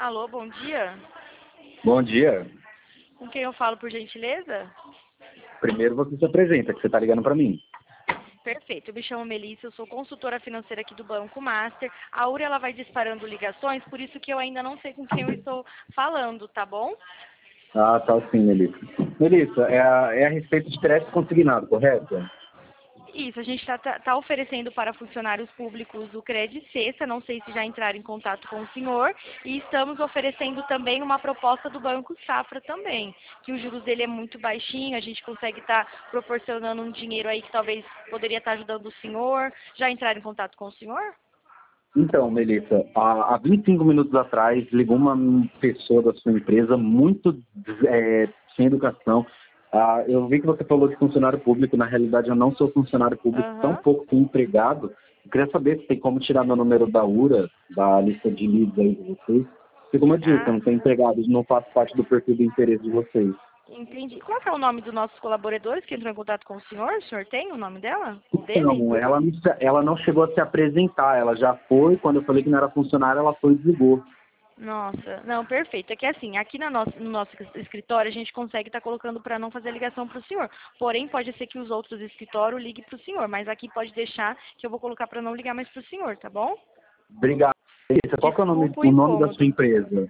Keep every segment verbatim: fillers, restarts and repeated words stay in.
Alô, bom dia. Bom dia. Com quem eu falo, por gentileza? Primeiro você se apresenta, que você está ligando para mim. Perfeito, eu me chamo Melissa, eu sou consultora financeira aqui do Banco Master. A Uri, ela vai disparando ligações, por isso que eu ainda não sei com quem eu estou falando, tá bom? Ah, tá sim, Melissa. Melissa, é a, é a respeito de crédito consignado, correto? Isso, a gente está tá, tá oferecendo para funcionários públicos o Credit Sexta, não sei se já entraram em contato com o senhor, e estamos oferecendo também uma proposta do Banco Safra também, que o juros dele é muito baixinho, a gente consegue estar proporcionando um dinheiro aí que talvez poderia estar ajudando o senhor. Já entraram em contato com o senhor? Então, Melissa, há, há vinte e cinco minutos atrás ligou uma pessoa da sua empresa muito é, sem educação. Ah, eu vi que você falou de funcionário público, na realidade eu não sou funcionário público, Aham. tampouco sou empregado. Eu queria saber se tem como tirar meu número da URA, da lista de leads aí de vocês. Porque como eu disse, eu Ah, não sou empregado, não faço parte do perfil do interesse de vocês. entendi. Qual que é o nome dos nossos colaboradores que entrou em contato com o senhor? O senhor tem o nome dela? O dele? Então, ela, não se- ela não chegou a se apresentar, ela já foi, quando eu falei que não era funcionária, ela foi e desligou. Nossa, não, perfeito. É que assim, aqui na nossa, no nosso escritório a gente consegue estar colocando para não fazer ligação para o senhor. Porém, pode ser que os outros escritórios liguem para o senhor, mas aqui pode deixar que eu vou colocar para não ligar mais para o senhor, tá bom? Obrigado. Melissa, qual que é o nome, Desculpa o o nome da sua incômodo. empresa?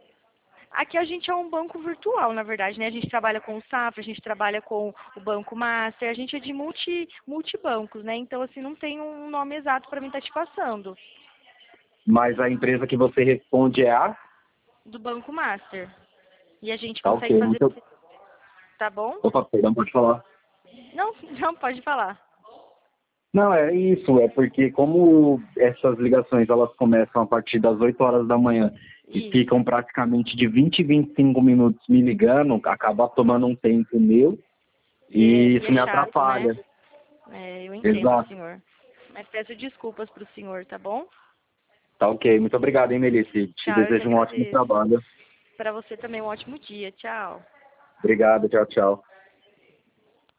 Aqui a gente é um banco virtual, na verdade, né? A gente trabalha com o Safra, a gente trabalha com o Banco Master, a gente é de multi, multibancos, né? Então, assim, não tem um nome exato para mim estar te passando. Mas a empresa que você responde é a? Do Banco Master. E a gente Tá consegue ok, fazer, muito... tá bom? Opa, perdão, pode falar. Não, não, pode falar. Não, é isso, é porque como essas ligações elas começam a partir das oito horas da manhã e Isso. ficam praticamente de vinte, vinte e cinco minutos me ligando, acaba tomando um tempo meu E é, e e isso é me chato, né? atrapalha. É, eu entendo, Exato. senhor. Mas peço desculpas pro senhor, tá bom? Tá ok, muito obrigado, hein, Melissa. Te Tchau, eu que desejo um ótimo agradeço. trabalho. Para você também um ótimo dia. Tchau. Obrigado, tchau, tchau.